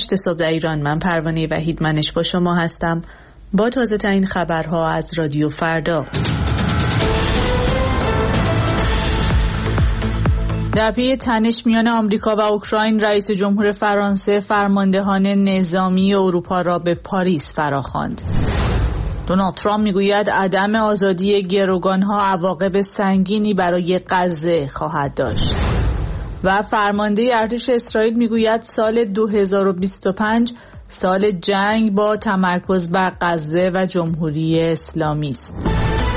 8 صبح در ایران. من پروانه وحیدمنش با شما هستم با تازه ترین خبرها از رادیو فردا. در پی تنش میان آمریکا و اوکراین، رئیس جمهور فرانسه فرماندهان نظامی اروپا را به پاریس فراخواند. دونالد ترامپ میگوید عدم آزادی گروگانها عواقب سنگینی برای غزه خواهد داشت. و فرمانده ارتش اسرائیل میگوید سال 2025 سال جنگ با تمرکز بر غزه و جمهوری اسلامی است.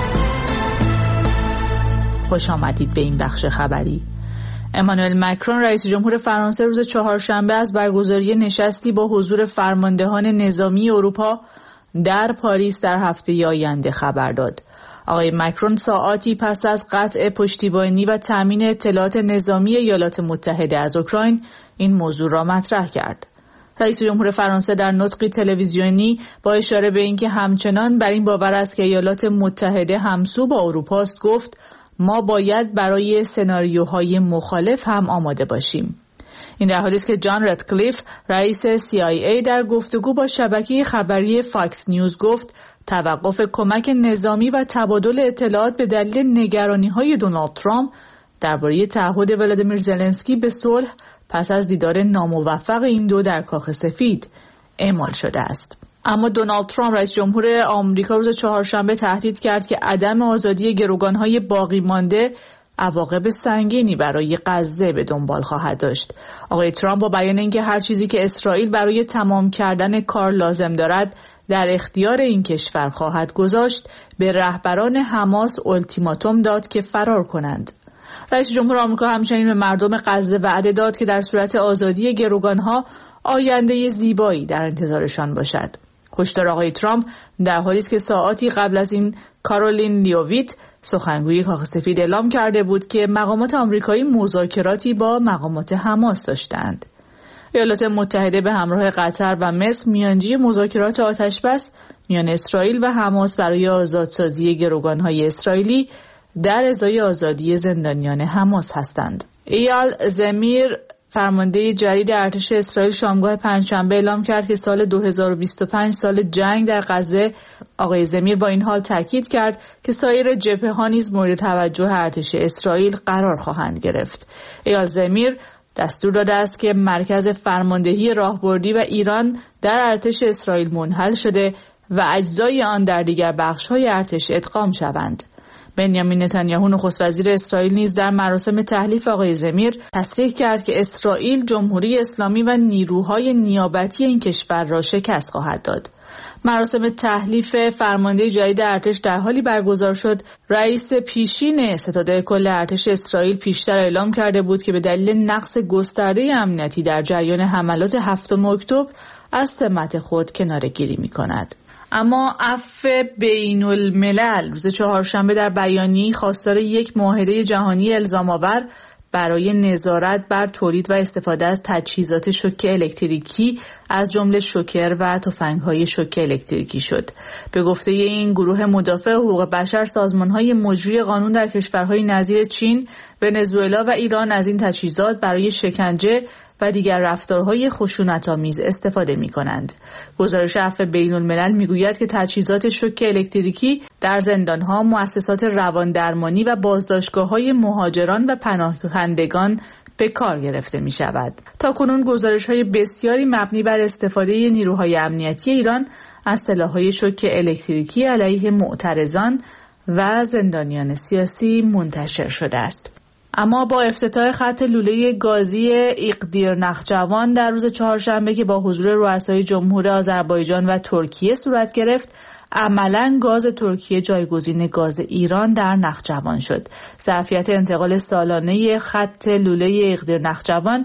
خوش آمدید به این بخش خبری. امانوئل مکرون رئیس جمهور فرانسه روز چهارشنبه از برگزاری نشستی با حضور فرماندهان نظامی اروپا در پاریس در هفته آینده خبر داد. آقای مکرون ساعاتی پس از قطع پشتیبانی و تامین اطلاعات نظامی ایالات متحده از اوکراین این موضوع را مطرح کرد. رئیس جمهور فرانسه در نطقی تلویزیونی با اشاره به اینکه همچنان بر این باور است که ایالات متحده همسو با اروپا است گفت ما باید برای سناریوهای مخالف هم آماده باشیم. این در حالی است که جان رتکلیف رئیس CIA در گفتگو با شبکه خبری فاکس نیوز گفت توقف کمک نظامی و تبادل اطلاعات به دلیل نگرانی‌های دونالد ترامپ درباره تعهد ولادیمیر زلنسکی به صلح پس از دیدار ناموفق این دو در کاخ سفید اعمال شده است. اما دونالد ترامپ رئیس جمهور آمریکا روز چهارشنبه تهدید کرد که عدم آزادی گروگان‌های باقی مانده عواقب سنگینی برای غزه به دنبال خواهد داشت. آقای ترامپ با بیان اینکه هر چیزی که اسرائیل برای تمام کردن کار لازم دارد در اختیار این کشور خواهد گذاشت، به رهبران حماس التیماتوم داد که فرار کنند. رئیس جمهور آمریکا همچنین به مردم غزه وعده داد که در صورت آزادی گروگانها آینده زیبایی در انتظارشان باشد. هشدار آقای ترامپ در حالی است که ساعاتی قبل از این کارولین لیوویت سخنگوی کاخ سفید اعلام کرده بود که مقامات آمریکایی مذاکراتی با مقامات حماس داشتند. ایالات متحده به همراه قطر و مصر میانجی مذاکرات آتشبس میان اسرائیل و حماس برای آزادسازی گروگانهای اسرائیلی در ازای آزادی زندانیان حماس هستند. ایال زمیر فرمانده جدید ارتش اسرائیل شامگاه پنجشنبه اعلام کرد که سال 2025 سال جنگ در غزه. آقای زمیر با این حال تاکید کرد که سایر جبهه‌ها نیز مورد توجه ارتش اسرائیل قرار خواهند گرفت. ایال زمیر دستور داده است که مرکز فرماندهی راهبردی و ایران در ارتش اسرائیل منحل شده و اجزای آن در دیگر بخش‌های ارتش ادغام شوند. بنیامین نتانیاهو نخست وزیر اسرائیل نیز در مراسم تحلیف آقای زمیر تصریح کرد که اسرائیل جمهوری اسلامی و نیروهای نیابتی این کشور را شکست خواهد داد. مراسم تحلیف فرمانده جدید ارتش در حالی برگزار شد رئیس پیشین ستاد کل ارتش اسرائیل پیشتر اعلام کرده بود که به دلیل نقص گسترده امنیتی در جریان حملات 7 اکتبر از سمت خود کناره‌گیری می‌کند. اما عفو بین الملل روز چهارشنبه در بیانیه‌ای خواستار یک معاهده جهانی الزام‌آور برای نظارت بر تولید و استفاده از تجهیزات شوک الکتریکی از جمله شوکر و تفنگ‌های شوک الکتریکی شد. به گفته این گروه مدافع حقوق بشر، سازمان‌های مجری قانون در کشورهای نظیر چین، ونزوئلا و ایران از این تجهیزات برای شکنجه و دیگر رفتارهای خشونت‌آمیز استفاده می‌کنند. گزارش عفو بین‌الملل می‌گوید که تجهیزات شوک الکتریکی در زندان‌ها، مؤسسات رواندرمانی و بازداشتگاه‌های مهاجران و پناهندگان به کار گرفته می‌شود. تاکنون گزارش‌های بسیاری مبنی بر استفاده نیروهای امنیتی ایران از سلاح‌های شوک الکتریکی علیه معترضان و زندانیان سیاسی منتشر شده است. اما با افتتاح خط لوله گازی ایقدیر نخجوان در روز چهارشنبه که با حضور رؤسای جمهور آذربایجان و ترکیه صورت گرفت، عملاً گاز ترکیه جایگزین گاز ایران در نخجوان شد. ظرفیت انتقال سالانه خط لوله ایقدیر نخجوان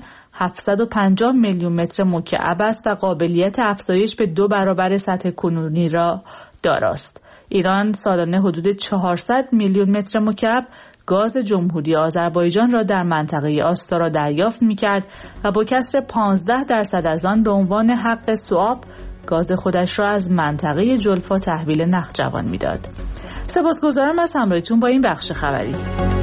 750 میلیون متر مکعب است و قابلیت افزایش به 2 برابر سطح کنونی را داراست. ایران سالانه حدود 400 میلیون متر مکعب گاز جمهوری آذربایجان را در منطقه آستارا دریافت می‌کرد و با کسر 15% از آن به عنوان حق سواب گاز خودش را از منطقه جلفا تحویل نخجوان می‌داد. سپاسگزارم از همراهیتون با این بخش خبری.